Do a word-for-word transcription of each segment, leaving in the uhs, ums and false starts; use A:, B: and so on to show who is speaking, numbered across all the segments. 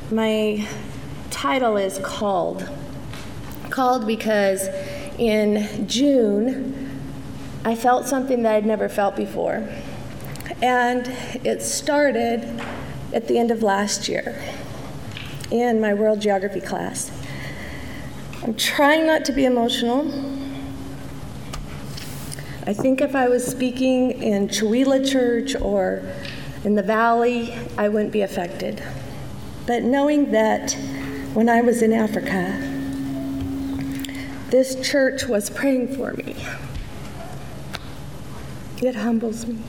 A: My title is Called. Called because in June, I felt something that I'd never felt before. And it started at the end of last year in my world geography class. I'm trying not to be emotional. I think if I was speaking in Chewelah Church or in the Valley, I wouldn't be affected. But knowing that when I was in Africa, this church was praying for me, it humbles me.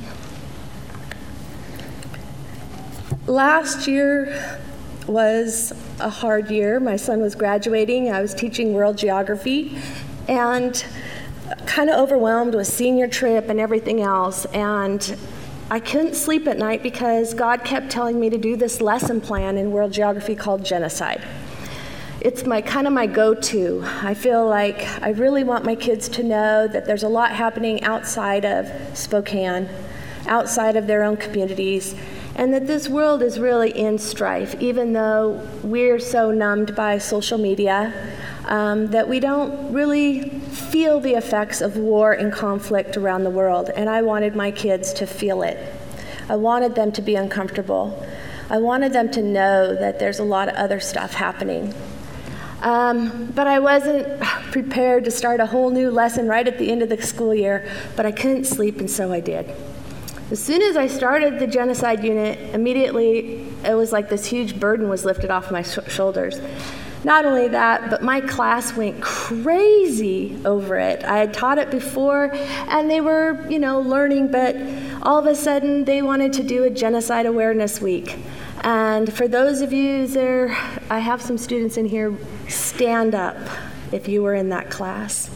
A: Last year was a hard year. My son was graduating. I was teaching world geography and kind of overwhelmed with senior trip and everything else. And I couldn't sleep at night because God kept telling me to do this lesson plan in world geography called genocide. It's my kind of my go-to. I feel like I really want my kids to know that there's a lot happening outside of Spokane, outside of their own communities, and that this world is really in strife, even though we're so numbed by social media um, that we don't really feel the effects of war and conflict around the world. And I wanted my kids to feel it. I wanted them to be uncomfortable. I wanted them to know that there's a lot of other stuff happening. Um, but I wasn't prepared to start a whole new lesson right at the end of the school year, but I couldn't sleep, and so I did. As soon as I started the genocide unit, immediately it was like this huge burden was lifted off my sh- shoulders. Not only that, but my class went crazy over it. I had taught it before, and they were, you know, learning, but all of a sudden they wanted to do a Genocide Awareness Week. And for those of you there, I have some students in here, stand up if you were in that class.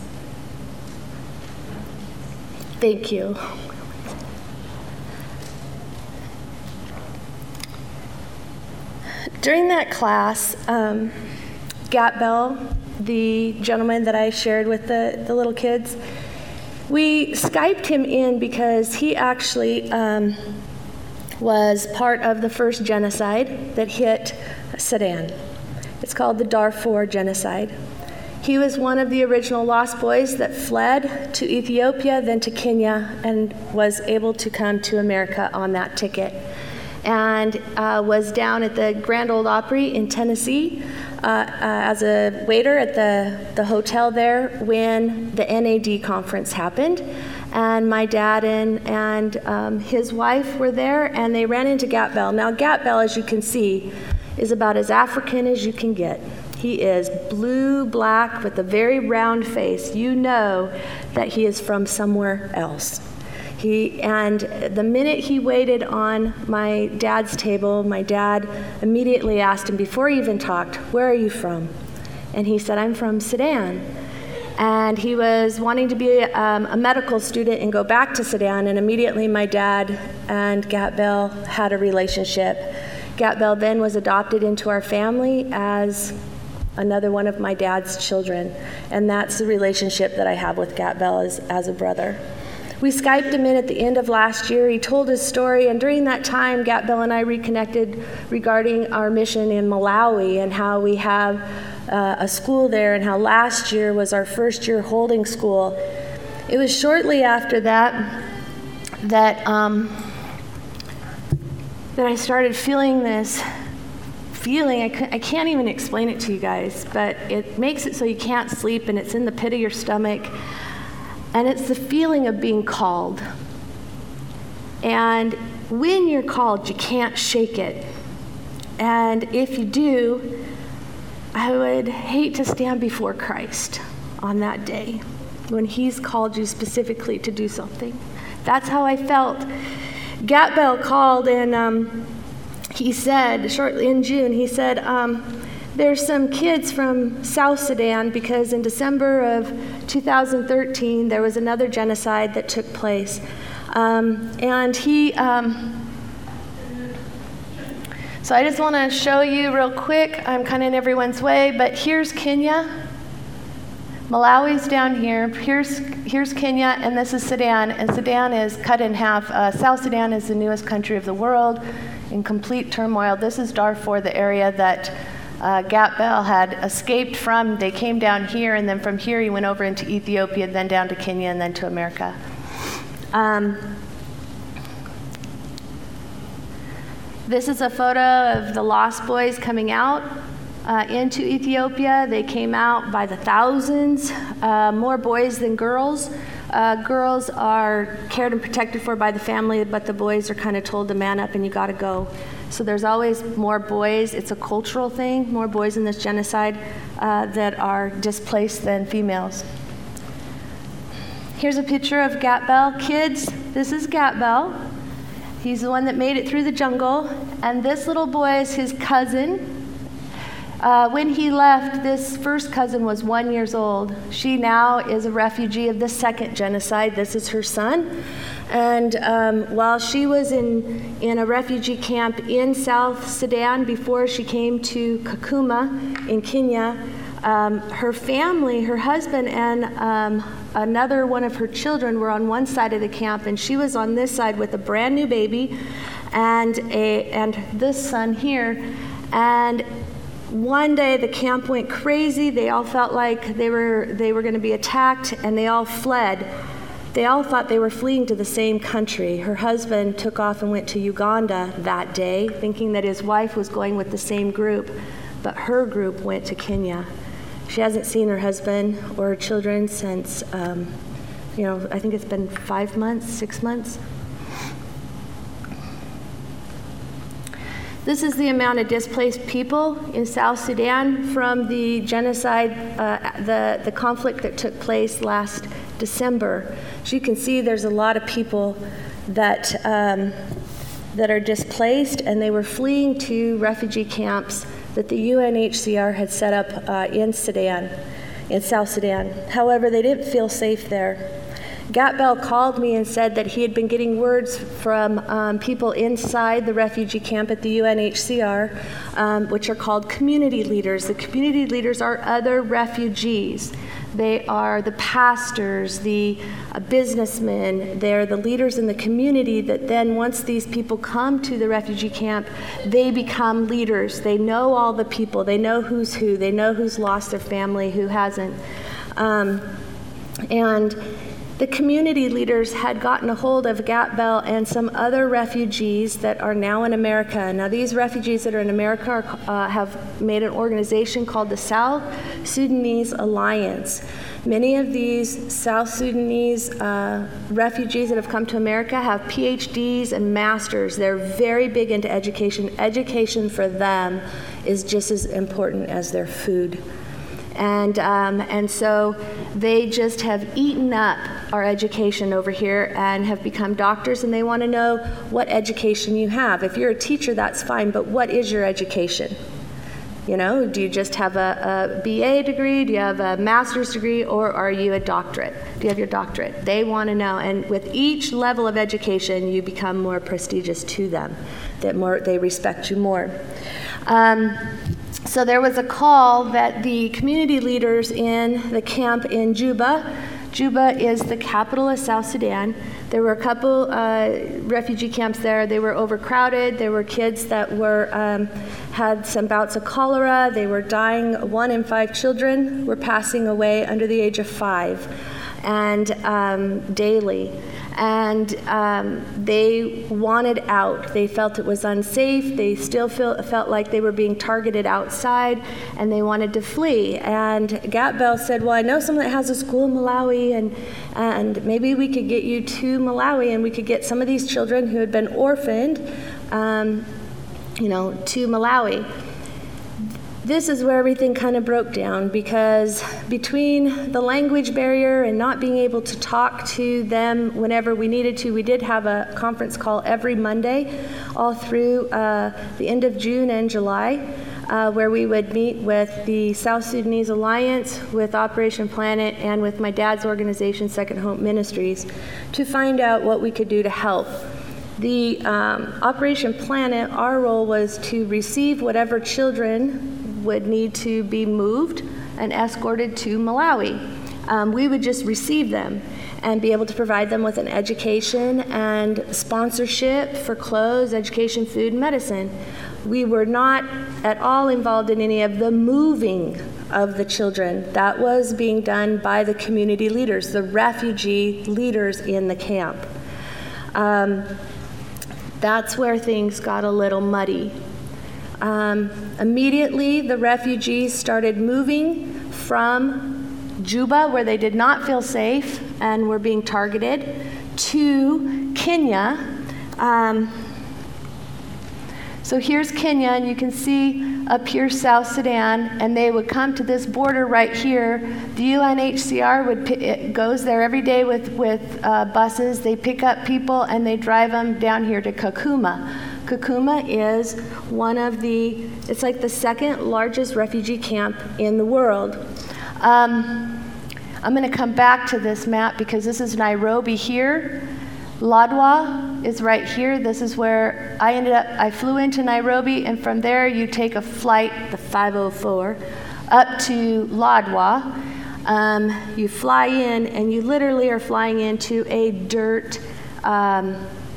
A: Thank you. During that class, um, Gat Bell, the gentleman that I shared with the, the little kids, we Skyped him in because he actually um, was part of the first genocide that hit Sudan. It's called the Darfur Genocide. He was one of the original Lost Boys that fled to Ethiopia, then to Kenya, and was able to come to America on that ticket. And uh, was down at the Grand Ole Opry in Tennessee uh, uh, as a waiter at the, the hotel there when the N A D conference happened. And my dad and, and um, his wife were there, and they ran into Gat Bell. Now, Gat Bell, as you can see, is about as African as you can get. He is blue, black, with a very round face. You know that he is from somewhere else. He, and the minute he waited on my dad's table, my dad immediately asked him, before he even talked, "Where are you from?" And he said, "I'm from Sudan." And he was wanting to be um, a medical student and go back to Sudan, and immediately my dad and Gat Bell had a relationship. Gat Bell then was adopted into our family as another one of my dad's children, and that's the relationship that I have with Gat Bell as, as a brother. We Skyped him in at the end of last year. He told his story, and during that time, Gat Bell and I reconnected regarding our mission in Malawi and how we have uh, a school there, and how last year was our first year holding school. It was shortly after that that um, that I started feeling this feeling. I, I can't even explain it to you guys, but it makes it so you can't sleep, and it's in the pit of your stomach. And it's the feeling of being called. And when you're called, you can't shake it. And if you do, I would hate to stand before Christ on that day when he's called you specifically to do something. That's how I felt. Gat Bell called, and um, he said, shortly in June, he said, um, there's some kids from South Sudan, because in December of two thousand thirteen, there was another genocide that took place. Um, and he, um, so I just want to show you real quick. I'm kind of in everyone's way, but here's Kenya. Malawi's down here. Here's, here's Kenya, and this is Sudan. And Sudan is cut in half. Uh, South Sudan is the newest country of the world. in complete turmoil. This is Darfur, the area that uh, Gat Bell had escaped from. They came down here, and then from here he went over into Ethiopia, then down to Kenya, and then to America. Um, this is a photo of the Lost Boys coming out uh, into Ethiopia. They came out by the thousands, uh, more boys than girls. Uh, girls are cared and protected for by the family, but the boys are kind of told to man up and you got to go. So there's always more boys. It's a cultural thing, more boys in this genocide uh, that are displaced than females. Here's a picture of Gat Bell. Kids, this is Gat Bell. He's the one that made it through the jungle. And this little boy is his cousin. Uh, when he left, this first cousin was one years old. She now is a refugee of the second genocide. This is her son. And um, while she was in, in a refugee camp in South Sudan before she came to Kakuma in Kenya, um, her family, her husband, and um, another one of her children were on one side of the camp, and she was on this side with a brand new baby and, a, and this son here. And one day the camp went crazy. They all felt like they were they were going to be attacked, and they all fled. They all thought they were fleeing to the same country. Her husband took off and went to Uganda that day, thinking that his wife was going with the same group, but her group went to Kenya. She hasn't seen her husband or her children since, um, you know, I think it's been five months, six months. This is the amount of displaced people in South Sudan from the genocide, uh, the, the conflict that took place last December. As you can see, there's a lot of people that, um, that are displaced, and they were fleeing to refugee camps that the U N H C R had set up uh, in Sudan, in South Sudan. However, they didn't feel safe there. Gat Bell called me and said that he had been getting words from um, people inside the refugee camp at the U N H C R, um, which are called community leaders. The community leaders are other refugees. They are the pastors, the uh, businessmen. They're the leaders in the community that then, once these people come to the refugee camp, they become leaders. They know all the people. They know who's who. They know who's lost their family, who hasn't. Um, and the community leaders had gotten a hold of Gat Bell and some other refugees that are now in America. Now, these refugees that are in America are, uh, have made an organization called the South Sudanese Alliance. Many of these South Sudanese uh, refugees that have come to America have P H Ds and masters. They're very big into education. Education for them is just as important as their food. And um, and so they just have eaten up our education over here and have become doctors, and they want to know what education you have. If you're a teacher, that's fine, but what is your education? You know, do you just have a, a B A degree? Do you have a master's degree? Or are you a doctorate? Do you have your doctorate? They want to know. And with each level of education, you become more prestigious to them, that more they respect you more. Um, So there was a call that the community leaders in the camp in Juba, Juba is the capital of South Sudan. There were a couple uh, refugee camps there. They were overcrowded. There were kids that were um, had some bouts of cholera. They were dying. One in five children were passing away under the age of five, and um, daily. And um, they wanted out. They felt it was unsafe. They still feel, felt like they were being targeted outside, and they wanted to flee. And Gat Bell said, well, I know someone that has a school in Malawi, and, and maybe we could get you to Malawi, and we could get some of these children who had been orphaned, um, you know, to Malawi. This is where everything kind of broke down, because between the language barrier and not being able to talk to them whenever we needed to, we did have a conference call every Monday all through uh, the end of June and July, uh, where we would meet with the South Sudanese Alliance, with Operation Planet, and with my dad's organization, Second Hope Ministries, to find out what we could do to help. The um, Operation Planet, our role was to receive whatever children would need to be moved and escorted to Malawi. Um, we would just receive them. and be able to provide them with an education and sponsorship for clothes, education, food, and medicine. We were not at all involved in any of the moving of the children. That was being done by the community leaders, the refugee leaders in the camp. Um, that's where things got a little muddy. Um, immediately, the refugees started moving from Juba, where they did not feel safe and were being targeted, to Kenya. Um, so here's Kenya, and you can see up here South Sudan, and they would come to this border right here. The U N H C R would it goes there every day with, with uh, buses. They pick up people and they drive them down here to Kakuma. Kakuma is one of the, it's like the second largest refugee camp in the world. Um, I'm going to come back to this map because this is Nairobi here. Lodwar is right here. This is where I ended up, I flew into Nairobi, and from there you take a flight, the five oh four, up to Lodwar. Um, you fly in, and you literally are flying into a dirt um,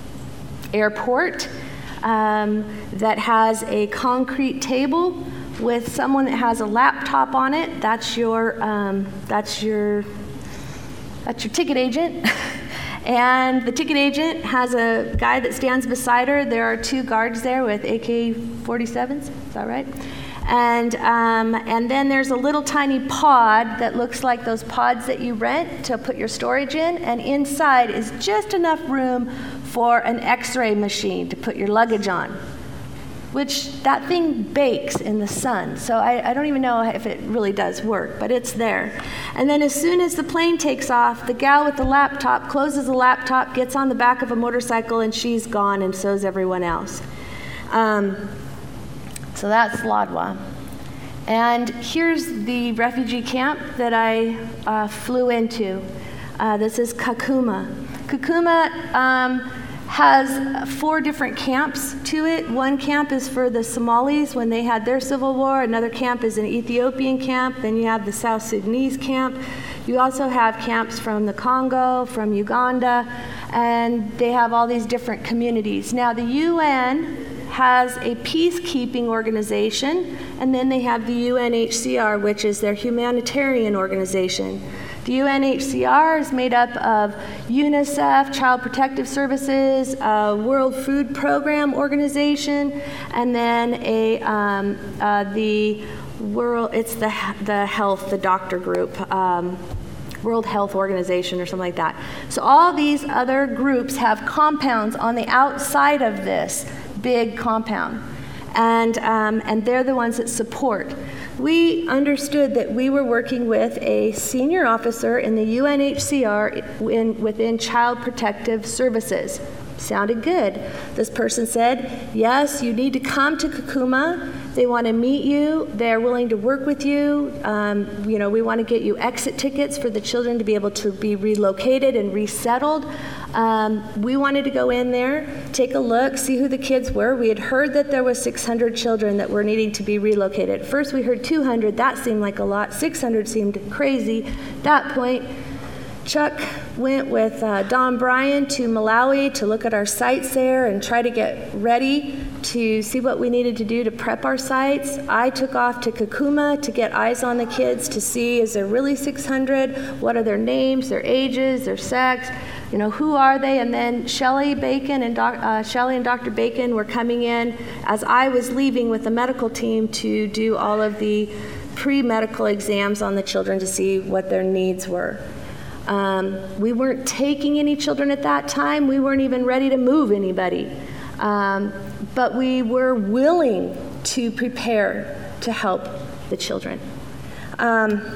A: airport um, that has a concrete table with someone that has a laptop on it. That's your um, that's your that's your ticket agent. And the ticket agent has a guy that stands beside her. There are two guards there with A K forty-sevens. Is that right? And um, and then there's a little tiny pod that looks like those pods that you rent to put your storage in. And inside is just enough room for an X-ray machine to put your luggage on, which that thing bakes in the sun. So I, I don't even know if it really does work, but it's there. And then as soon as the plane takes off, the gal with the laptop closes the laptop, gets on the back of a motorcycle, and she's gone, and so's everyone else. Um, so that's Lodwar. And here's the refugee camp that I uh, flew into. Uh, this is Kakuma. Kakuma um, has four different camps to it. One camp is for the Somalis when they had their civil war. Another camp is an Ethiopian camp. Then you have the South Sudanese camp. You also have camps from the Congo, from Uganda, and they have all these different communities. Now the U N has a peacekeeping organization, and then they have the U N H C R, which is their humanitarian organization. The U N H C R is made up of UNICEF, Child Protective Services, a World Food Program organization, and then a um, uh, the world. It's the the health, the doctor group, um, World Health Organization, or something like that. So all these other groups have compounds on the outside of this big compound, and um, and they're the ones that support. We understood that we were working with a senior officer in the U N H C R in, within Child Protective Services. Sounded good. This person said, yes, you need to come to Kakuma. They want to meet you. They're willing to work with you. Um, you know, we want to get you exit tickets for the children to be able to be relocated and resettled. Um, we wanted to go in there, take a look, see who the kids were. We had heard that there was six hundred children that were needing to be relocated. At first we heard two hundred. That seemed like a lot. six hundred seemed crazy. At that point, Chuck went with uh, Don Bryan to Malawi to look at our sites there and try to get ready to see what we needed to do to prep our sites. I took off to Kakuma to get eyes on the kids to see, is there really six hundred? What are their names, their ages, their sex? You know, who are they? And then Shelley Bacon and doc, uh, Shelley and Doctor Bacon were coming in as I was leaving with the medical team to do all of the pre-medical exams on the children to see what their needs were. Um, we weren't taking any children at that time. We weren't even ready to move anybody. Um, but we were willing to prepare to help the children. Um,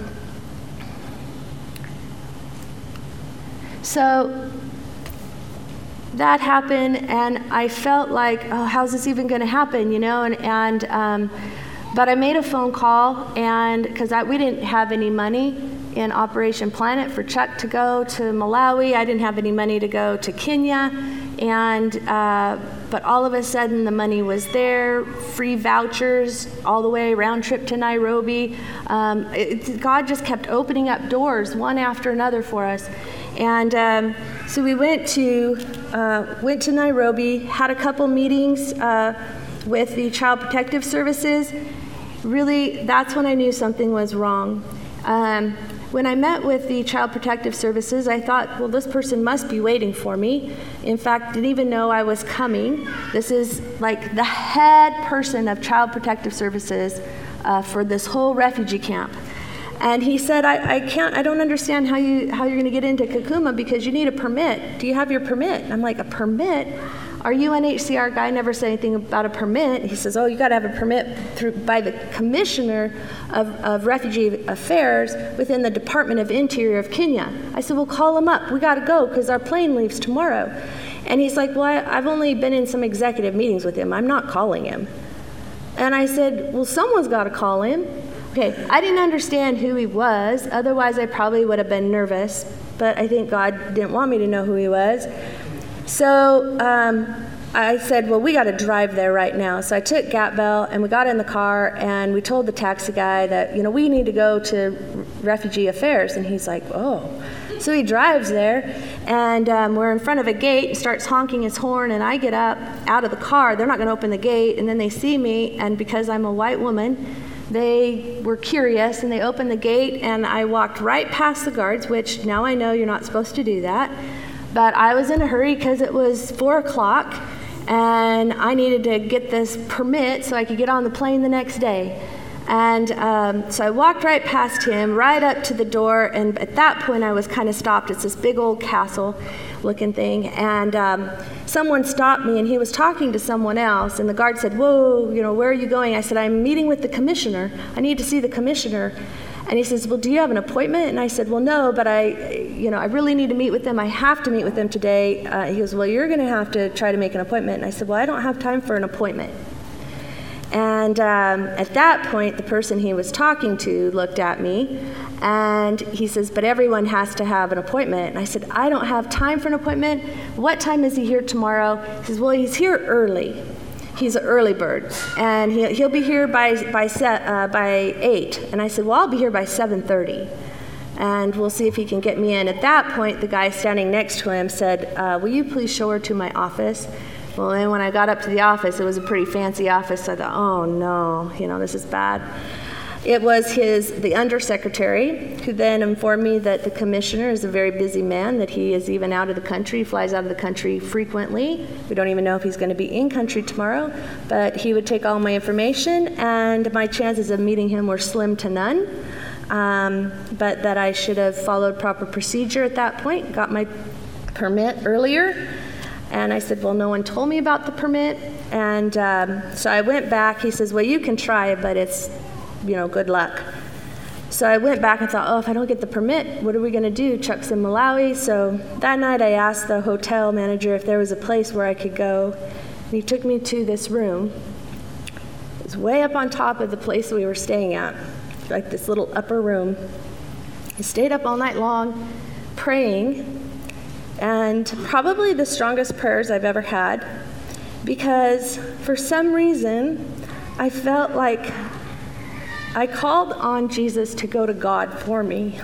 A: so that happened, and I felt like, oh, how's this even going to happen, you know? And, and um, but I made a phone call, and because we didn't have any money in Operation Planet for Chuck to go to Malawi. I didn't have any money to go to Kenya, and uh, but all of a sudden the money was there, free vouchers all the way, round trip to Nairobi. Um, it, God just kept opening up doors one after another for us. And um, so we went to uh, went to Nairobi, had a couple meetings uh, with the Child Protective Services. Really, that's when I knew something was wrong. Um, when I met with the Child Protective Services, I thought, well, this person must be waiting for me. In fact, didn't even know I was coming. This is like the head person of Child Protective Services uh, for this whole refugee camp. And he said, I, I can't, I don't understand how, you, how you're going to get into Kakuma because you need a permit. Do you have your permit? And I'm like, a permit? Our U N H C R guy never said anything about a permit. He says, oh, you got to have a permit through, by the Commissioner of, of Refugee Affairs within the Department of Interior of Kenya. I said, well, call him up. We got to go because our plane leaves tomorrow. And he's like, well, I, I've only been in some executive meetings with him. I'm not calling him. And I said, well, someone's got to call him. Okay, I didn't understand who he was. Otherwise, I probably would have been nervous. But I think God didn't want me to know who he was. So um, I said, well, we got to drive there right now. So I took Gap Bell, and we got in the car, and we told the taxi guy that, you know, we need to go to Refugee Affairs. And he's like, oh. So he drives there, and um, we're in front of a gate, and starts honking his horn, and I get up out of the car. They're not going to open the gate, and then they see me, and because I'm a white woman, they were curious, and they opened the gate, and I walked right past the guards, which now I know you're not supposed to do that. But I was in a hurry because it was four o'clock, and I needed to get this permit so I could get on the plane the next day. And um, so I walked right past him, right up to the door, and at that point I was kind of stopped. It's this big old castle-looking thing, and um, someone stopped me, and he was talking to someone else, and the guard said, whoa, you know, where are you going? I said, I'm meeting with the commissioner. I need to see the commissioner. And he says, well, do you have an appointment? And I said, well, no, but I, you know, I really need to meet with them. I have to meet with them today. Uh, he goes, well, you're going to have to try to make an appointment. And I said, well, I don't have time for an appointment. And um, at that point, the person he was talking to looked at me, and he says, but everyone has to have an appointment. And I said, I don't have time for an appointment. What time is he here tomorrow? He says, well, he's here early. He's an early bird, and he'll, he'll be here by by set, uh, by eight. And I said, well, I'll be here by seven thirty, and we'll see if he can get me in. At that point, the guy standing next to him said, uh, will you please show her to my office? Well, then when I got up to the office, it was a pretty fancy office. So I thought, oh no, you know, this is bad. It was his, the undersecretary, who then informed me that the commissioner is a very busy man, that he is even out of the country, flies out of the country frequently. We don't even know if he's going to be in country tomorrow, but he would take all my information, and my chances of meeting him were slim to none, um, but that I should have followed proper procedure at that point, got my permit earlier. And I said, well, no one told me about the permit. And um, so I went back. He says, well, you can try, but it's, you know, good luck. So I went back and thought, oh, if I don't get the permit, what are we going to do? Chuck's in Malawi. So that night I asked the hotel manager if there was a place where I could go. And he took me to this room. It was way up on top of the place we were staying at, like this little upper room. I stayed up all night long praying, and probably the strongest prayers I've ever had, because for some reason I felt like I called on Jesus to go to God for me.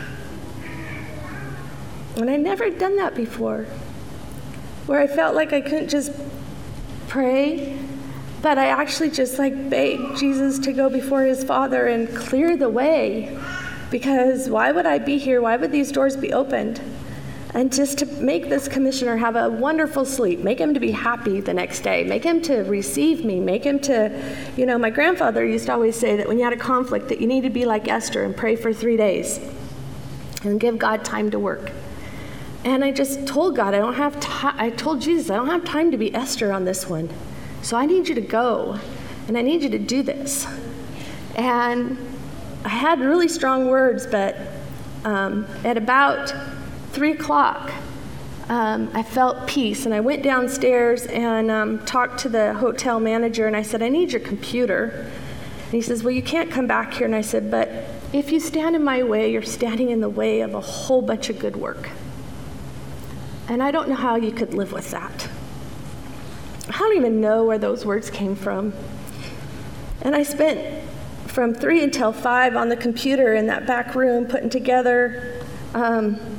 A: And I'd never done that before, where I felt like I couldn't just pray, but I actually just like begged Jesus to go before his Father and clear the way, because why would I be here? Why would these doors be opened? And just to make this commissioner have a wonderful sleep, make him to be happy the next day, make him to receive me, make him to, you know, my grandfather used to always say that when you had a conflict that you need to be like Esther and pray for three days and give God time to work. And I just told God, I don't have time, I told Jesus, I don't have time to be Esther on this one. So I need you to go, and I need you to do this. And I had really strong words, but um, at about three o'clock, um, I felt peace, and I went downstairs and um, talked to the hotel manager, and I said, I need your computer. And he says, well, you can't come back here. And I said, but if you stand in my way, you're standing in the way of a whole bunch of good work. And I don't know how you could live with that. I don't even know where those words came from. And I spent from three until five on the computer in that back room putting together um,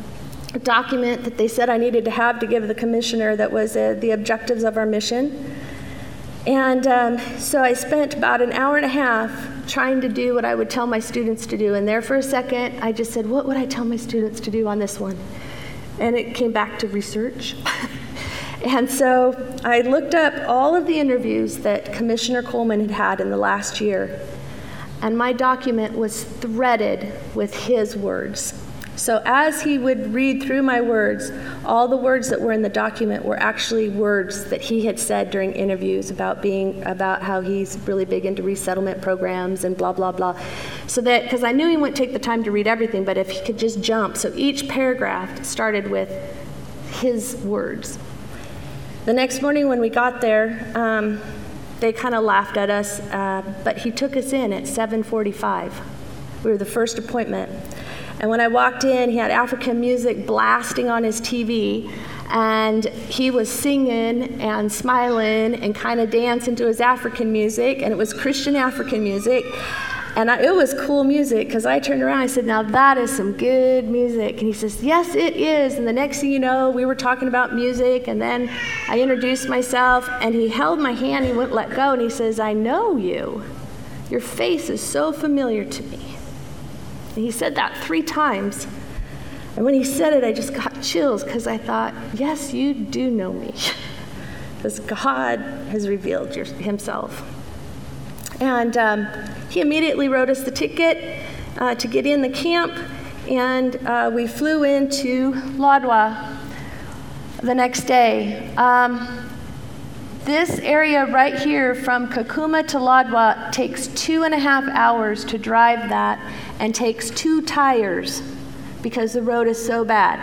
A: a document that they said I needed to have to give the commissioner that was uh, the objectives of our mission. And um, so I spent about an hour and a half trying to do what I would tell my students to do. And there for a second, I just said, what would I tell my students to do on this one? And it came back to research. And so I looked up all of the interviews that Commissioner Coleman had had in the last year. And my document was threaded with his words. So as he would read through my words, all the words that were in the document were actually words that he had said during interviews about being, about how he's really big into resettlement programs and blah, blah, blah. So that, because I knew he wouldn't take the time to read everything, but if he could just jump. So each paragraph started with his words. The next morning when we got there, um, they kind of laughed at us, uh, but he took us in at seven forty-five. We were the first appointment. And when I walked in, he had African music blasting on his T V, and he was singing and smiling and kind of dancing to his African music, and it was Christian African music. And I, it was cool music, because I turned around and I said, now that is some good music. And he says, yes, it is. And the next thing you know, we were talking about music, and then I introduced myself, and he held my hand, he wouldn't let go, and he says, I know you. Your face is so familiar to me. And he said that three times. And when he said it, I just got chills, because I thought, yes, you do know me. Because God has revealed your, himself. And um, he immediately wrote us the ticket uh, to get in the camp, and uh, we flew into Lodwar the next day. Um, this area right here from Kakuma to Lodwar takes two and a half hours to drive that, and takes two tires because the road is so bad.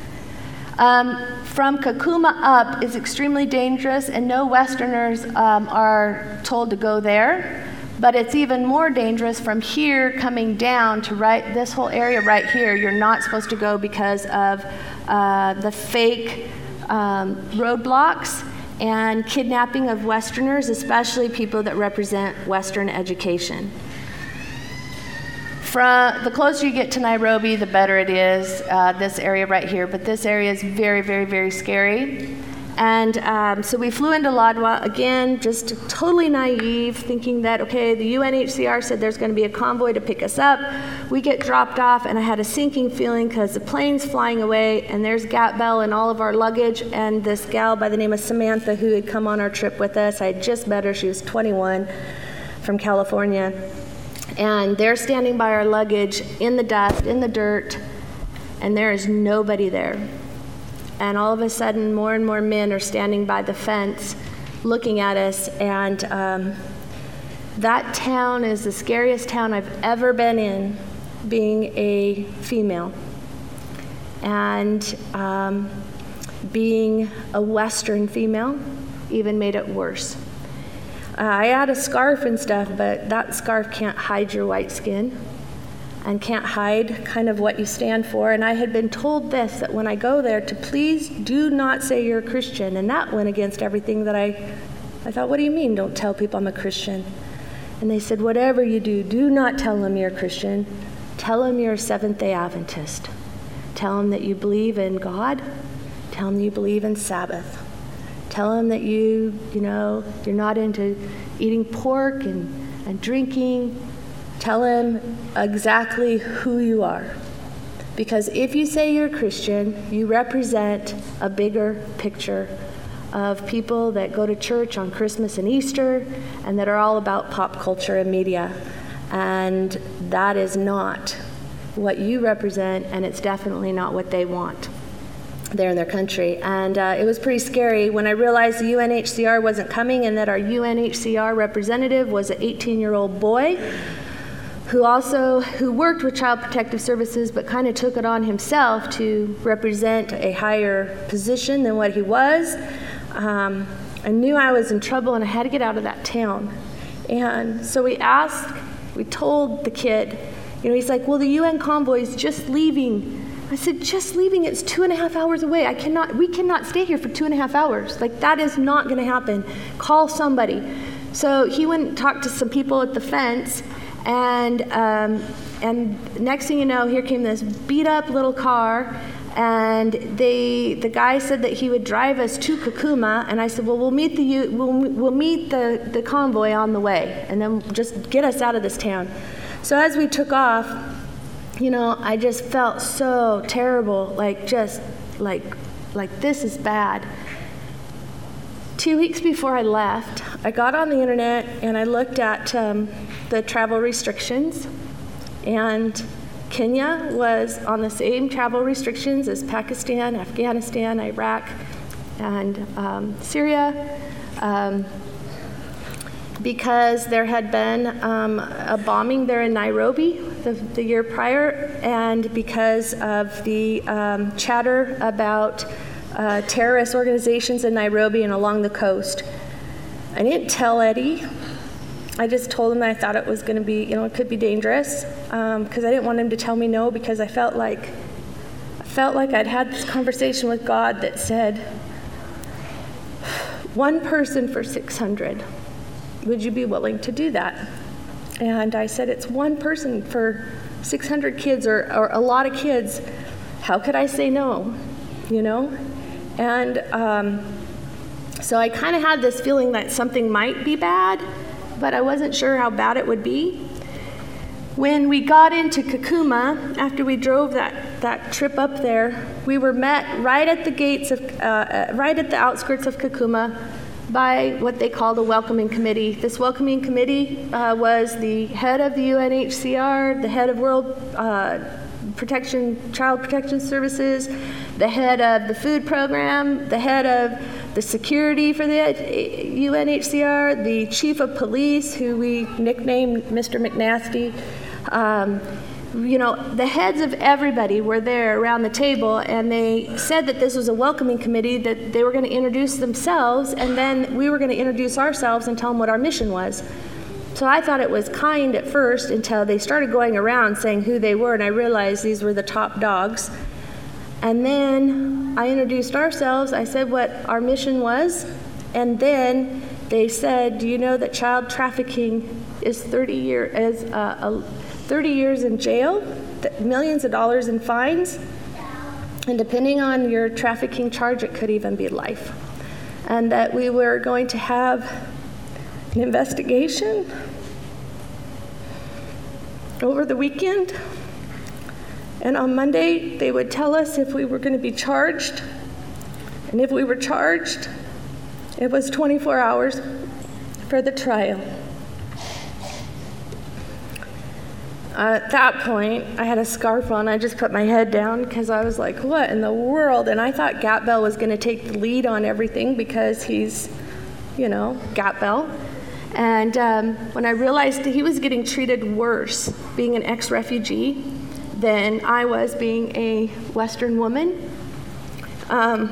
A: Um, from Kakuma up is extremely dangerous, and no Westerners um, are told to go there. But it's even more dangerous from here coming down to right, this whole area right here. You're not supposed to go because of uh, the fake um, roadblocks and kidnapping of Westerners, especially people that represent Western education. From the closer you get to Nairobi, the better it is, uh, this area right here. But this area is very, very, very scary. And um, so we flew into Lodwar, again, just totally naive, thinking that, okay, the U N H C R said there's going to be a convoy to pick us up. We get dropped off, and I had a sinking feeling because the plane's flying away, and there's Gap Bell and all of our luggage, and this gal by the name of Samantha who had come on our trip with us. I had just met her. She was twenty-one, from California. And they're standing by our luggage in the dust, in the dirt, and there is nobody there. And all of a sudden, more and more men are standing by the fence looking at us. And um, that town is the scariest town I've ever been in, being a female. And um, being a Western female even made it worse. Uh, I had a scarf and stuff, but that scarf can't hide your white skin and can't hide kind of what you stand for. And I had been told this, that when I go there, to please do not say you're a Christian. And that went against everything that I, I thought, what do you mean, don't tell people I'm a Christian? And they said, whatever you do, do not tell them you're a Christian. Tell them you're a Seventh-day Adventist. Tell them that you believe in God. Tell them you believe in Sabbath. Tell them that you, you know, you're not into eating pork and, and drinking. Tell them exactly who you are. Because if you say you're a Christian, you represent a bigger picture of people that go to church on Christmas and Easter and that are all about pop culture and media. And that is not what you represent, and it's definitely not what they want there in their country. And uh, it was pretty scary when I realized the U N H C R wasn't coming, and that our U N H C R representative was an eighteen-year-old boy who also who worked with Child Protective Services, but kind of took it on himself to represent a higher position than what he was. Um, I knew I was in trouble, and I had to get out of that town. And so we asked, we told the kid, you know, he's like, well, the U N convoy is just leaving. I said, just leaving? It's two and a half hours away. I cannot, we cannot stay here for two and a half hours. Like, that is not going to happen. Call somebody. So he went and talked to some people at the fence, and um, and next thing you know, here came this beat up little car, And they, the guy said that he would drive us to Kakuma, and I said, well, we'll meet the we'll, we'll meet the, the convoy on the way, and then just get us out of this town. So as we took off, you know, I just felt so terrible, like just like like this is bad. Two weeks before I left, I got on the internet and I looked at um, the travel restrictions, and Kenya was on the same travel restrictions as Pakistan, Afghanistan, Iraq, and um, Syria, um, because there had been um, a bombing there in Nairobi the, the year prior, and because of the um, chatter about uh, terrorist organizations in Nairobi and along the coast. I didn't tell Eddie. I just told him that I thought it was going to be, you know, it could be dangerous, because um, I didn't want him to tell me no, because I felt like, I felt like I'd had this conversation with God that said, one person for six hundred, would you be willing to do that? And I said, it's one person for six hundred kids, or, or a lot of kids. How could I say no, you know? And um, so I kind of had this feeling that something might be bad, but I wasn't sure how bad it would be. When we got into Kakuma, after we drove that, that trip up there, we were met right at the gates of, uh, right at the outskirts of Kakuma by what they called a welcoming committee. This welcoming committee uh, was the head of the U N H C R, the head of World uh, Protection, Child Protection Services, the head of the food program, the head of the security for the U N H C R, the chief of police, who we nicknamed Mister McNasty. Um, you know, the heads of everybody were there around the table, and they said that this was a welcoming committee, that they were going to introduce themselves, and then we were going to introduce ourselves and tell them what our mission was. So I thought it was kind at first, until they started going around saying who they were, and I realized these were the top dogs. And then I introduced ourselves. I said what our mission was, and then they said, do you know that child trafficking is thirty year, is uh, a, thirty years in jail, millions of dollars in fines, and depending on your trafficking charge, it could even be life. And that we were going to have an investigation over the weekend, and on Monday they would tell us if we were going to be charged, and if we were charged, it was twenty-four hours for the trial. Uh, at that point, I had a scarf on. I just put my head down because I was like, what in the world? And I thought Gap Bell was going to take the lead on everything because he's, you know, Gap Bell. And um, when I realized that he was getting treated worse being an ex-refugee than I was being a Western woman, um,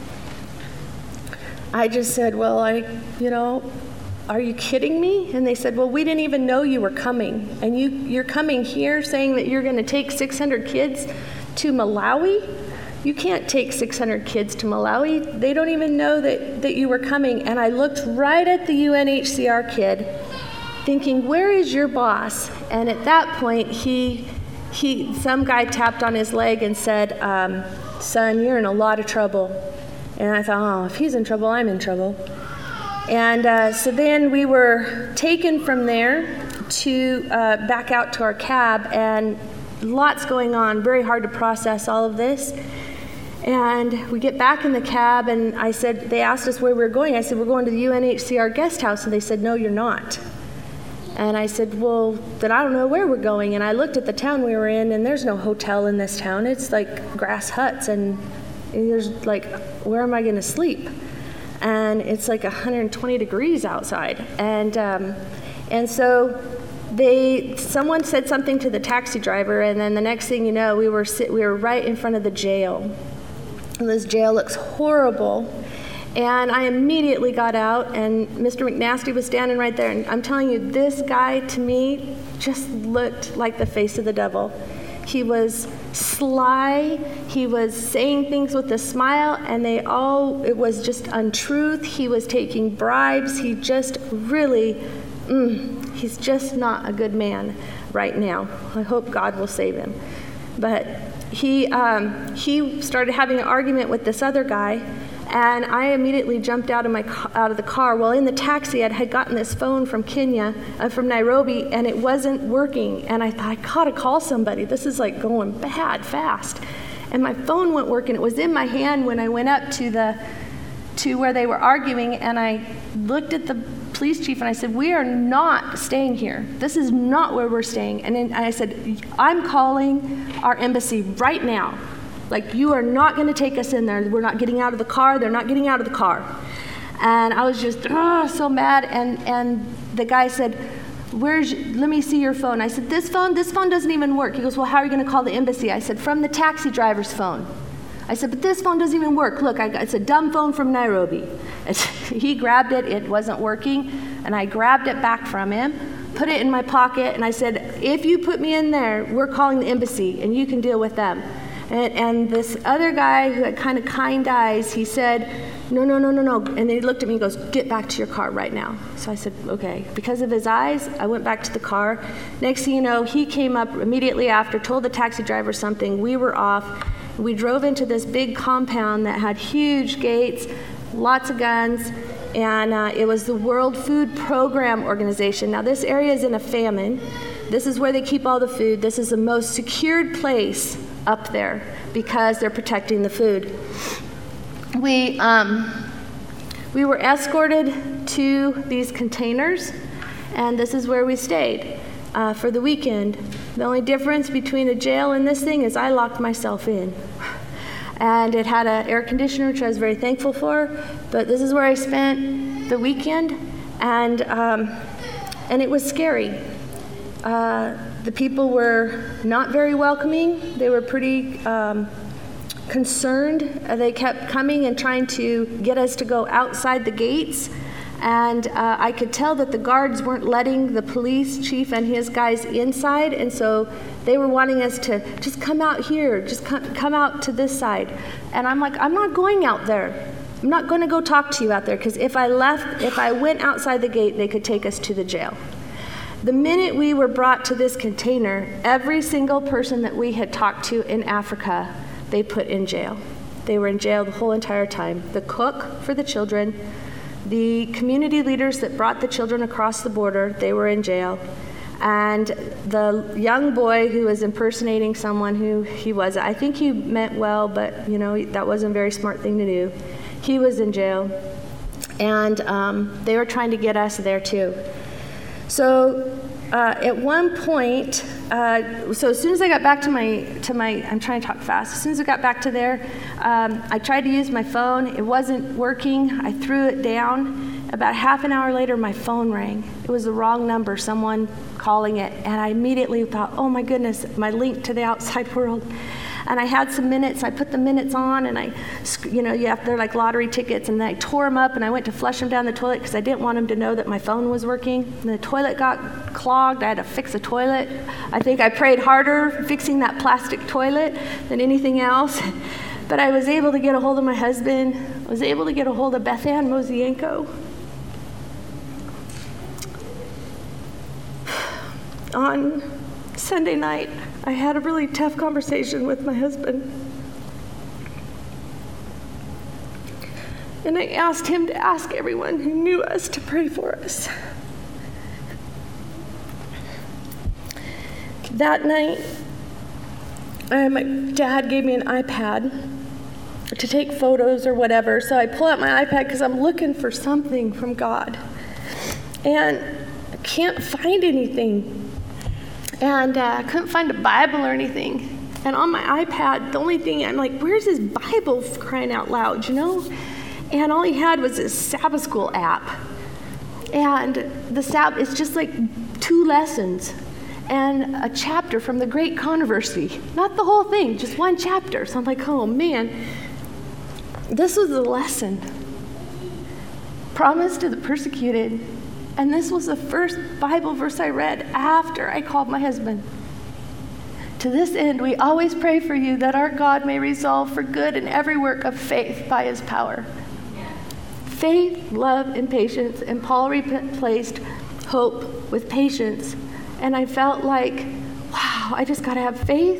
A: I just said, well, I, you know, are you kidding me? And they said, well, we didn't even know you were coming. And you, you're coming here saying that you're going to take six hundred kids to Malawi? You can't take six hundred kids to Malawi. They don't even know that, that you were coming. And I looked right at the U N H C R kid thinking, where is your boss? And at that point, he, he, some guy tapped on his leg and said, um, son, you're in a lot of trouble. And I thought, oh, if he's in trouble, I'm in trouble. And uh, so then we were taken from there to uh, back out to our cab, and lots going on, very hard to process all of this. And we get back in the cab, and I said, they asked us where we were going. I said, we're going to the U N H C R guest house. And they said, no, you're not. And I said, well, then I don't know where we're going. And I looked at the town we were in, and there's no hotel in this town. It's like grass huts, and there's like, where am I going to sleep? And it's like one hundred twenty degrees outside. And um, and so they, someone said something to the taxi driver, and then the next thing you know, we were sit, we were right in front of the jail. And this jail looks horrible. And I immediately got out, and Mister McNasty was standing right there. And I'm telling you, this guy to me just looked like the face of the devil. He was sly, he was saying things with a smile, and they all, it was just untruth. He was taking bribes. He just really, mm, he's just not a good man right now. I hope God will save him. But he, um, he started having an argument with this other guy, and I immediately jumped out of my out of the car. Well, in the taxi, I had gotten this phone from Kenya, uh, from Nairobi, and it wasn't working. And I thought, I gotta call somebody. This is like going bad fast. And my phone wouldn't work, and it was in my hand when I went up to the to where they were arguing, and I looked at the police chief and I said, we are not staying here. This is not where we're staying. And then I said, I'm calling our embassy right now. Like, you are not going to take us in there. We're not getting out of the car. They're not getting out of the car. And I was just oh, so mad. And, and the guy said, Where's, let me see your phone. I said, this phone, this phone doesn't even work. He goes, well, how are you going to call the embassy? I said, from the taxi driver's phone. I said, but this phone doesn't even work. Look, I got, it's a dumb phone from Nairobi. He grabbed it, it wasn't working, and I grabbed it back from him, put it in my pocket, and I said, if you put me in there, we're calling the embassy, and you can deal with them. And, and this other guy who had kind of kind eyes, he said, no, no, no, no, no. And then he looked at me and goes, get back to your car right now. So I said, okay. Because of his eyes, I went back to the car. Next thing you know, he came up immediately after, told the taxi driver something. We were off. We drove into this big compound that had huge gates, lots of guns, and uh, it was the World Food Program Organization. Now, this area is in a famine. This is where they keep all the food. This is the most secured place up there because they're protecting the food. We, um, we were escorted to these containers, and this is where we stayed uh, for the weekend. The only difference between a jail and this thing is I locked myself in. And it had an air conditioner, which I was very thankful for, but this is where I spent the weekend, and, um, and it was scary. Uh, the people were not very welcoming. They were pretty um, concerned. Uh, they kept coming and trying to get us to go outside the gates. And uh, I could tell that the guards weren't letting the police chief and his guys inside. And so they were wanting us to just come out here, just come, come out to this side. And I'm like, I'm not going out there. I'm not going to go talk to you out there, because if I left, if I went outside the gate, they could take us to the jail. The minute we were brought to this container, every single person that we had talked to in Africa, they put in jail. They were in jail the whole entire time. The cook for the children, the community leaders that brought the children across the border, they were in jail. And the young boy who was impersonating someone who he was, I think he meant well, but you know, that wasn't a very smart thing to do. He was in jail. And um, they were trying to get us there too. So uh, at one point, uh, so as soon as I got back to my, to my, I'm trying to talk fast. As soon as I got back to there, um, I tried to use my phone. It wasn't working. I threw it down. About half an hour later, my phone rang. It was the wrong number, someone calling it. And I immediately thought, oh my goodness, my link to the outside world. And I had some minutes. I put the minutes on, and I, you know, you have, they're like lottery tickets, and I tore them up, and I went to flush them down the toilet because I didn't want them to know that my phone was working. And the toilet got clogged. I had to fix the toilet. I think I prayed harder fixing that plastic toilet than anything else. But I was able to get a hold of my husband. I was able to get a hold of Beth Ann Mosienko. On Sunday night, I had a really tough conversation with my husband. And I asked him to ask everyone who knew us to pray for us. That night, uh, my dad gave me an iPad to take photos or whatever. So I pull out my iPad because I'm looking for something from God. And I can't find anything. And uh, I couldn't find a Bible or anything. And on my iPad, the only thing, I'm like, where's his Bible, for crying out loud, you know? And all he had was this Sabbath School app. And the Sabbath, it's just like two lessons and a chapter from the Great Controversy. Not the whole thing, just one chapter. So I'm like, oh man, this was the lesson. Promise to the persecuted. And this was the first Bible verse I read after I called my husband. To this end, we always pray for you that our God may resolve for good in every work of faith by his power. Faith, love, and patience. And Paul replaced hope with patience. And I felt like, wow, I just got to have faith,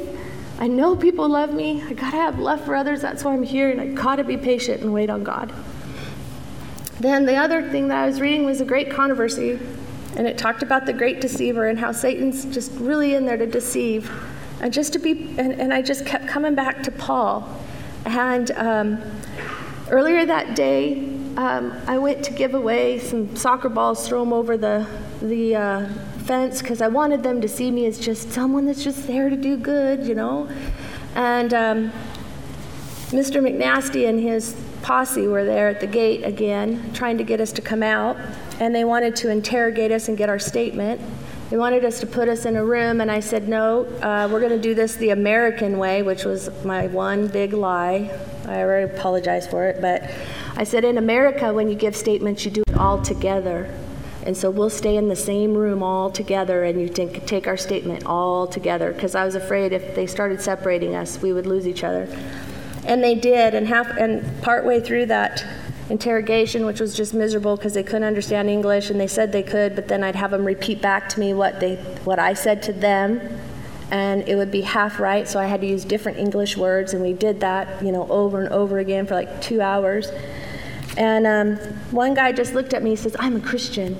A: I know people love me. I gotta have love for others. That's why I'm here, and I gotta be patient and wait on God. Then the other thing that I was reading was A Great Controversy, and it talked about the great deceiver and how Satan's just really in there to deceive, and just to be. And, and I just kept coming back to Paul, and um, earlier that day, um, I went to give away some soccer balls, throw them over the the. Uh, fence because I wanted them to see me as just someone that's just there to do good, you know. And um, Mister McNasty and his posse were there at the gate again, trying to get us to come out, and they wanted to interrogate us and get our statement. They wanted us to put us in a room, and I said, no, uh, we're going to do this the American way, which was my one big lie. I already apologize for it, but I said, in America, when you give statements, you do it all together. And so we'll stay in the same room all together, and you take, take our statement all together, because I was afraid if they started separating us, we would lose each other. And they did, and half and partway through that interrogation, which was just miserable because they couldn't understand English, and they said they could, but then I'd have them repeat back to me what they what I said to them, and it would be half right, so I had to use different English words, and we did that, you know, over and over again for like two hours. And um, one guy just looked at me and says, I'm a Christian.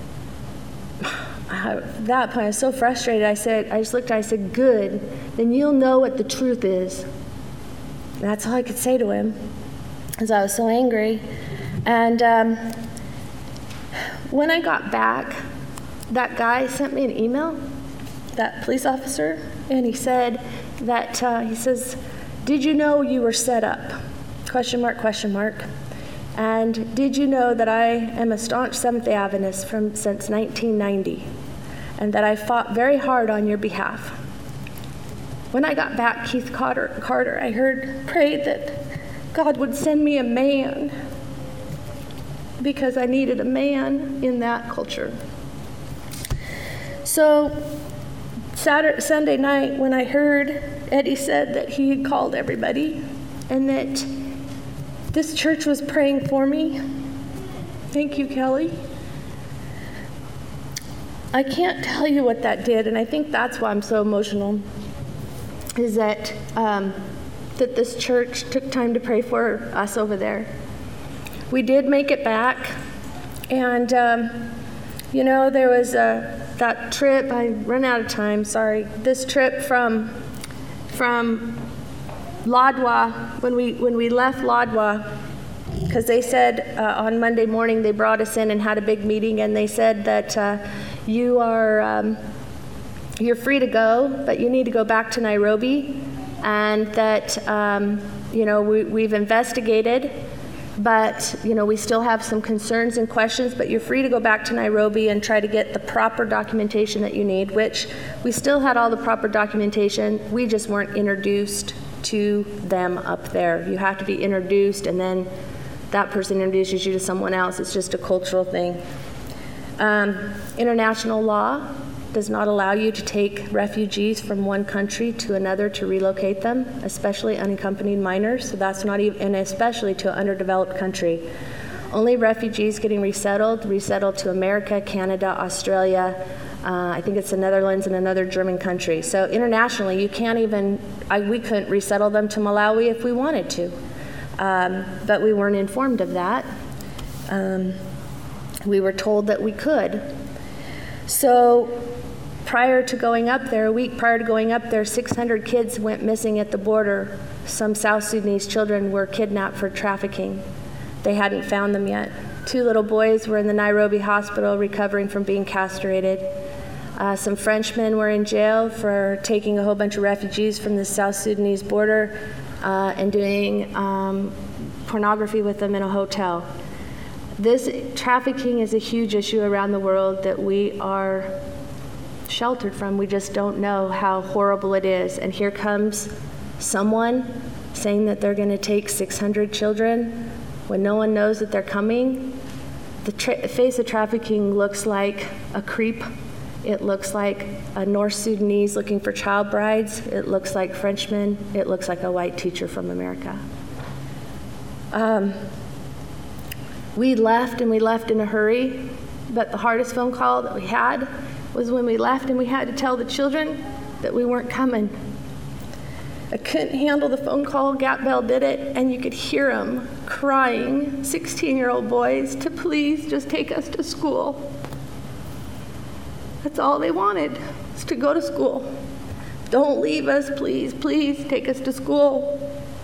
A: At that point, I was so frustrated. I said, I just looked at him, I said, good, then you'll know what the truth is. And that's all I could say to him, because I was so angry. And um, when I got back, that guy sent me an email, that police officer, and he said that, uh, he says, did you know you were set up? Question mark, question mark. And did you know that I am a staunch Seventh-day Adventist from since nineteen ninety, and that I fought very hard on your behalf? When I got back, Keith Carter, Carter, I heard prayed that God would send me a man, because I needed a man in that culture. So Saturday, Sunday night, when I heard Eddie said that he had called everybody and that this church was praying for me. Thank you, Kelly. I can't tell you what that did, and I think that's why I'm so emotional, is that um, that this church took time to pray for us over there. We did make it back, and um, you know, there was a, that trip, I run out of time, sorry, this trip from from Lodwar, when we when we left Lodwar, because they said uh, on Monday morning they brought us in and had a big meeting, and they said that uh, you are um, you're free to go, but you need to go back to Nairobi, and that um, you know we, we've investigated, but you know we still have some concerns and questions, but you're free to go back to Nairobi and try to get the proper documentation that you need, which we still had all the proper documentation, we just weren't introduced to them up there. You have to be introduced, and then that person introduces you to someone else. It's just a cultural thing. Um, international law does not allow you to take refugees from one country to another to relocate them, especially unaccompanied minors. So that's not even, and especially to an underdeveloped country. Only refugees getting resettled, resettled to America, Canada, Australia, uh, I think it's the Netherlands and another German country. So internationally, you can't even, I, we couldn't resettle them to Malawi if we wanted to. Um, but we weren't informed of that. Um, we were told that we could. So prior to going up there, a week prior to going up there, six hundred kids went missing at the border. Some South Sudanese children were kidnapped for trafficking. They hadn't found them yet. Two little boys were in the Nairobi hospital recovering from being castrated. Uh, some Frenchmen were in jail for taking a whole bunch of refugees from the South Sudanese border uh, and doing um, pornography with them in a hotel. This trafficking is a huge issue around the world that we are sheltered from. We just don't know how horrible it is. And here comes someone saying that they're going to take six hundred children when no one knows that they're coming. The tra- face of trafficking looks like a creep. It looks like a North Sudanese looking for child brides. It looks like Frenchmen. It looks like a white teacher from America. Um, we left, and we left in a hurry, but the hardest phone call that we had was when we left and we had to tell the children that we weren't coming. I couldn't handle the phone call. Gap Bell did it, and you could hear them crying, sixteen-year-old boys, to please just take us to school. That's all they wanted, was to go to school. Don't leave us, please, please take us to school.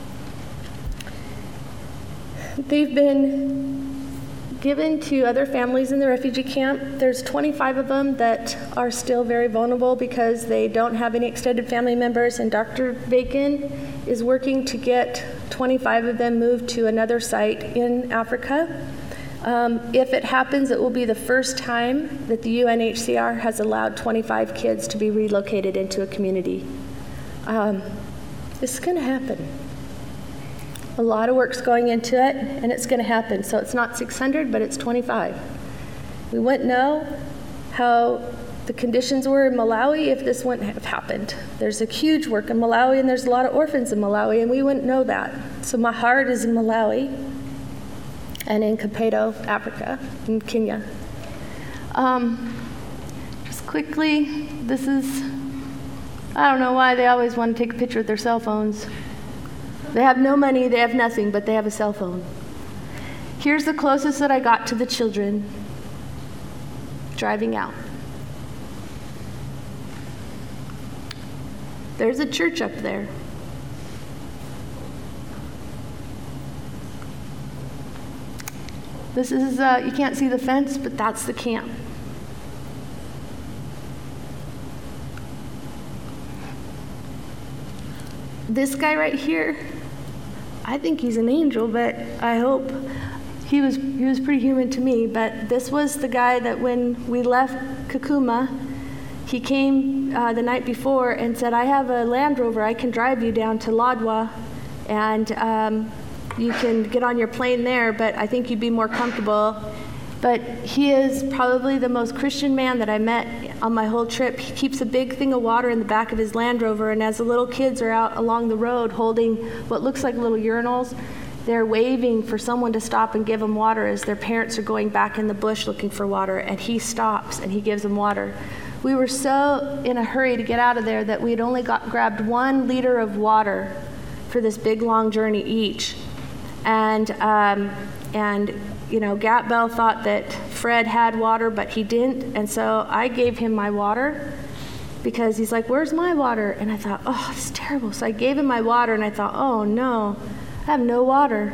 A: They've been given to other families in the refugee camp. There's twenty-five of them that are still very vulnerable because they don't have any extended family members, and Doctor Bacon is working to get twenty-five of them moved to another site in Africa. Um, if it happens, it will be the first time that the U N H C R has allowed twenty-five kids to be relocated into a community. Um, this is going to happen. A lot of work's going into it, and it's going to happen. So it's not six hundred, but it's twenty-five. We wouldn't know how the conditions were in Malawi if this wouldn't have happened. There's a huge work in Malawi, and there's a lot of orphans in Malawi, and we wouldn't know that. So my heart is in Malawi and in Kapedo, Africa, in Kenya. Um, just quickly, this is, I don't know why they always want to take a picture with their cell phones. They have no money, they have nothing, but they have a cell phone. Here's the closest that I got to the children driving out. There's a church up there. This is, uh, you can't see the fence, but that's the camp. This guy right here, I think he's an angel, but I hope he was he was pretty human to me. But this was the guy that when we left Kakuma, he came uh, the night before and said, I have a Land Rover, I can drive you down to Lodwa, and um, you can get on your plane there, but I think you'd be more comfortable. But he is probably the most Christian man that I met on my whole trip. He keeps a big thing of water in the back of his Land Rover, and as the little kids are out along the road holding what looks like little urinals, they're waving for someone to stop and give them water as their parents are going back in the bush looking for water, and he stops and he gives them water. We were so in a hurry to get out of there that we had only got grabbed one liter of water for this big long journey each. And, um, and you know, Gap Bell thought that Fred had water, but he didn't. And so I gave him my water because he's like, where's my water? And I thought, oh, it's terrible. So I gave him my water, and I thought, oh, no, I have no water.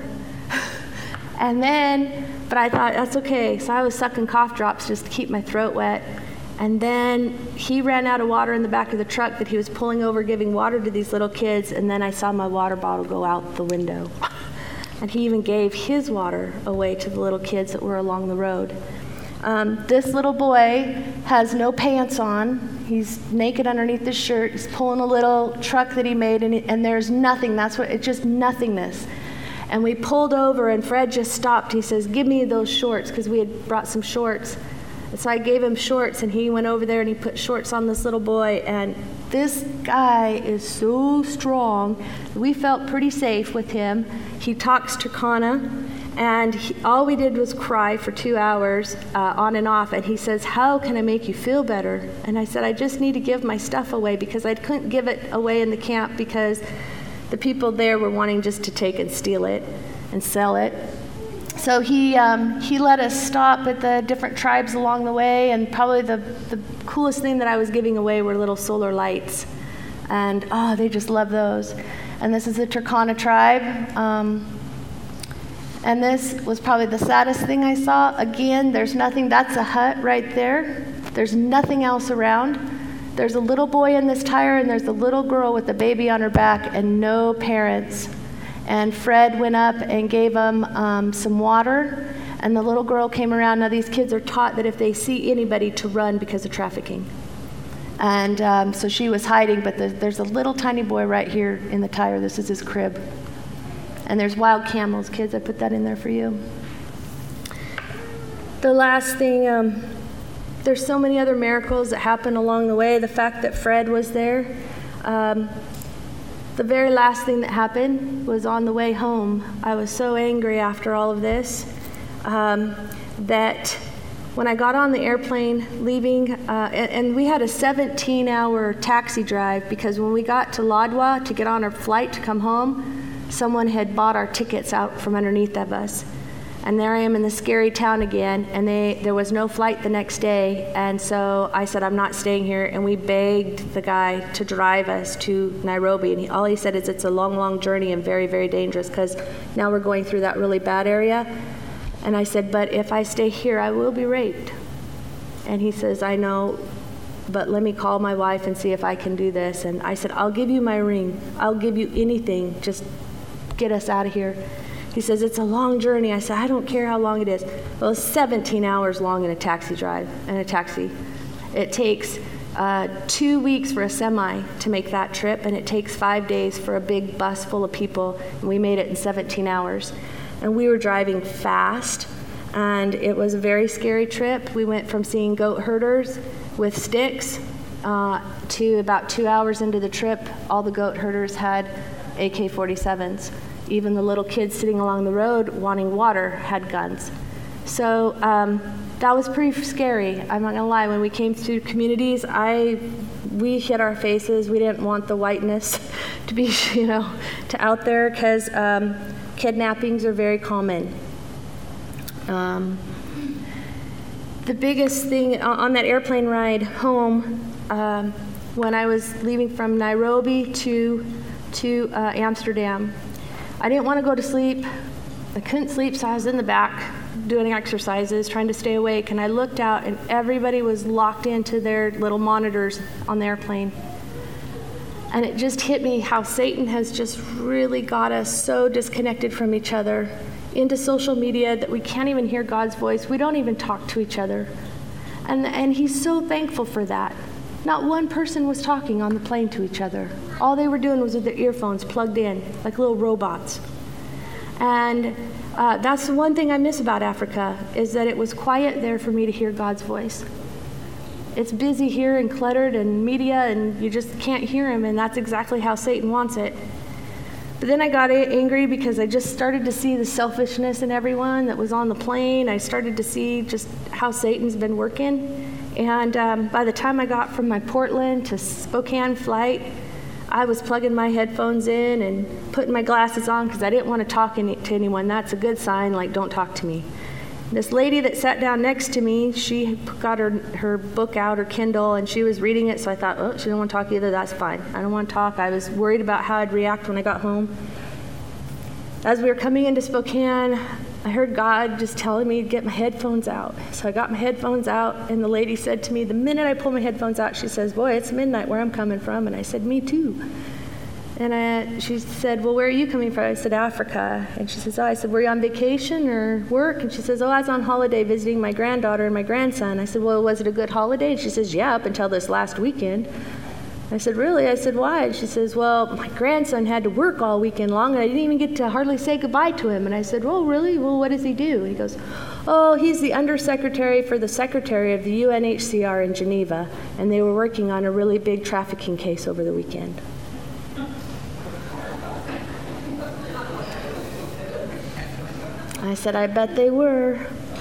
A: And then, but I thought, that's okay. So I was sucking cough drops just to keep my throat wet. And then he ran out of water in the back of the truck that he was pulling over, giving water to these little kids. And then I saw my water bottle go out the window. And he even gave his water away to the little kids that were along the road. Um, this little boy has no pants on. He's naked underneath his shirt. He's pulling a little truck that he made, and, and there's nothing. That's what, it's just nothingness. And we pulled over, and Fred just stopped. He says, give me those shorts, because we had brought some shorts. And so I gave him shorts, and he went over there, and he put shorts on this little boy. And this guy is so strong. We felt pretty safe with him. He talks Turkana, and he, all we did was cry for two hours uh, on and off. And he says, how can I make you feel better? And I said, I just need to give my stuff away, because I couldn't give it away in the camp because the people there were wanting just to take and steal it and sell it. So he um, he let us stop at the different tribes along the way, and probably the, the coolest thing that I was giving away were little solar lights. And, oh, they just love those. And this is the Turkana tribe. Um, and this was probably the saddest thing I saw. Again, there's nothing. That's a hut right there. There's nothing else around. There's a little boy in this tire, and there's a little girl with a baby on her back and no parents. And Fred went up and gave them um, some water, and the little girl came around. Now, these kids are taught that if they see anybody to run because of trafficking. And um, so she was hiding, but the, there's a little tiny boy right here in the tire. This is his crib. And there's wild camels, kids. I put that in there for you. The last thing, um, there's so many other miracles that happened along the way. The fact that Fred was there. Um, the very last thing that happened was on the way home. I was so angry after all of this um, that when I got on the airplane leaving, uh, and, and we had a seventeen hour taxi drive, because when we got to Ladwa to get on our flight to come home, someone had bought our tickets out from underneath of us. And there I am in the scary town again, and they, there was no flight the next day, and so I said, I'm not staying here, and we begged the guy to drive us to Nairobi, and he, all he said is it's a long, long journey and very, very dangerous, because now we're going through that really bad area. And I said, but if I stay here, I will be raped. And he says, I know, but let me call my wife and see if I can do this. And I said, I'll give you my ring. I'll give you anything. Just get us out of here. He says, it's a long journey. I said, I don't care how long it is. Well, it's seventeen hours long in a taxi drive, in a taxi. It takes uh, two weeks for a semi to make that trip, and it takes five days for a big bus full of people. And we made it in seventeen hours. And we were driving fast, and it was a very scary trip. We went from seeing goat herders with sticks uh, to about two hours into the trip, all the goat herders had A K forty-sevens. Even the little kids sitting along the road wanting water had guns. So um, that was pretty scary. I'm not gonna lie, when we came through communities, I, we hid our faces. We didn't want the whiteness to be, you know, to out there, because um, kidnappings are very common. Um, the biggest thing on that airplane ride home, um, when I was leaving from Nairobi to, to uh, Amsterdam, I didn't want to go to sleep. I couldn't sleep, so I was in the back doing exercises, trying to stay awake, and I looked out, and everybody was locked into their little monitors on the airplane. And it just hit me how Satan has just really got us so disconnected from each other, into social media, that we can't even hear God's voice. We don't even talk to each other. And, and he's so thankful for that. Not one person was talking on the plane to each other. All they were doing was with their earphones plugged in, like little robots. And uh, that's the one thing I miss about Africa, is that it was quiet there for me to hear God's voice. It's busy here and cluttered and media, and you just can't hear him, and that's exactly how Satan wants it. But then I got angry because I just started to see the selfishness in everyone that was on the plane. I started to see just how Satan's been working. And um, by the time I got from my Portland to Spokane flight, I was plugging my headphones in and putting my glasses on, because I didn't want to talk any, to anyone. That's a good sign, like, don't talk to me. This lady that sat down next to me, she got her, her book out, her Kindle, and she was reading it, so I thought, oh, she didn't want to talk either. That's fine. I don't want to talk. I was worried about how I'd react when I got home. As we were coming into Spokane, I heard God just telling me to get my headphones out. So I got my headphones out, and the lady said to me, the minute I pulled my headphones out, she says, boy, it's midnight where I'm coming from. And I said, me too. And I, she said, well, where are you coming from? I said, Africa. And she says, oh, I said, were you on vacation or work? And she says, oh, I was on holiday visiting my granddaughter and my grandson. I said, well, was it a good holiday? And she says, yeah, up until this last weekend. I said, really? I said, why? And she says, well, my grandson had to work all weekend long, and I didn't even get to hardly say goodbye to him. And I said, well, really? Well, what does he do? And he goes, oh, he's the undersecretary for the secretary of the U N H C R in Geneva, and they were working on a really big trafficking case over the weekend. I said, I bet they were.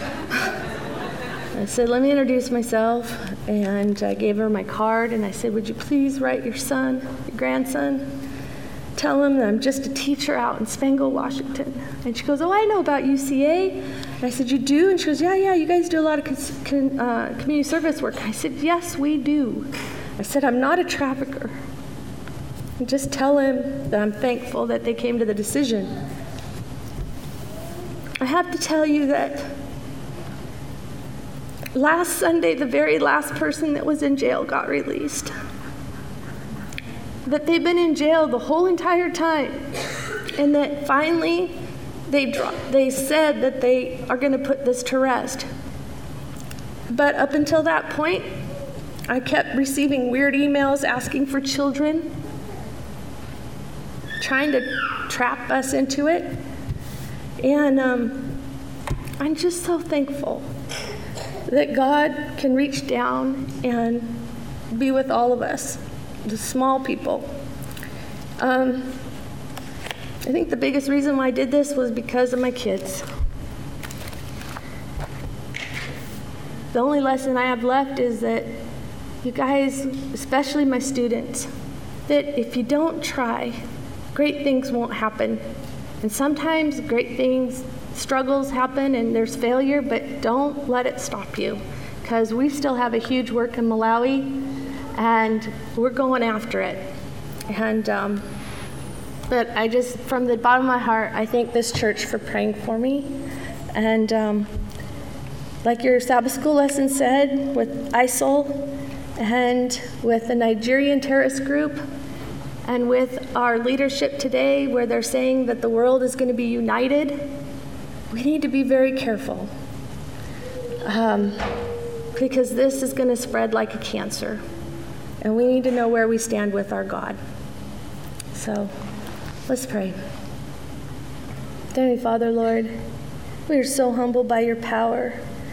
A: I said, let me introduce myself, and I gave her my card, and I said, would you please write your son, your grandson, tell him that I'm just a teacher out in Spangle, Washington. And she goes, oh, I know about U C A. And I said, you do? And she goes, yeah, yeah, you guys do a lot of con- con- uh, community service work. I said, yes, we do. I said, I'm not a trafficker. And just tell him that I'm thankful that they came to the decision. I have to tell you that last Sunday, the very last person that was in jail got released. That they've been in jail the whole entire time, and that finally they dropped, they said that they are going to put this to rest. But up until that point, I kept receiving weird emails asking for children, trying to trap us into it. And um, I'm just so thankful that God can reach down and be with all of us, the small people. Um, I think the biggest reason why I did this was because of my kids. the only lesson I have left is that you guys, especially my students, that if you don't try, great things won't happen. And sometimes great things, struggles happen and there's failure, but don't let it stop you, because we still have a huge work in Malawi and we're going after it. And um, but I just, from the bottom of my heart, I thank this church for praying for me. And um, like your Sabbath school lesson said, with I S I L and with the Nigerian terrorist group, and with our leadership today, where they're saying that the world is going to be united, we need to be very careful, um, because this is going to spread like a cancer, and we need to know where we stand with our God. So let's pray. Heavenly Father, Lord, we are so humbled by your power.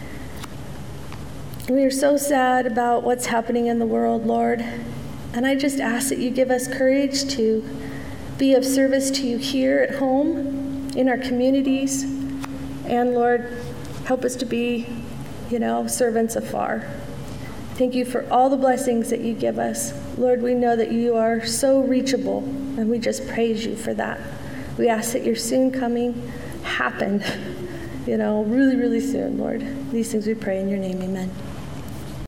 A: We are so sad about what's happening in the world, Lord. And I just ask that you give us courage to be of service to you here at home, in our communities. And Lord, help us to be, you know, servants afar. Thank you for all the blessings that you give us. Lord, we know that you are so reachable, and we just praise you for that. We ask that your soon coming happen, you know, really, really soon, Lord. These things we pray in your name, amen.